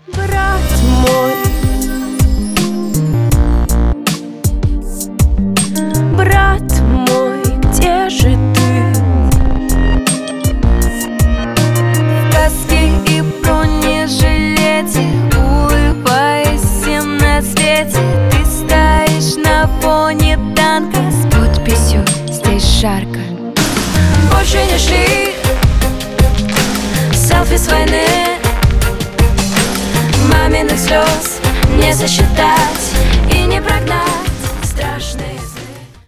Брат мой, брат мой, где же ты? В каске и бронежилете, улыбаясь всем на свете, ты стоишь на фоне танка с подписью «Здесь жарко». Больше не шли селфи с войны, маминых слез не засчитать и не прогнать.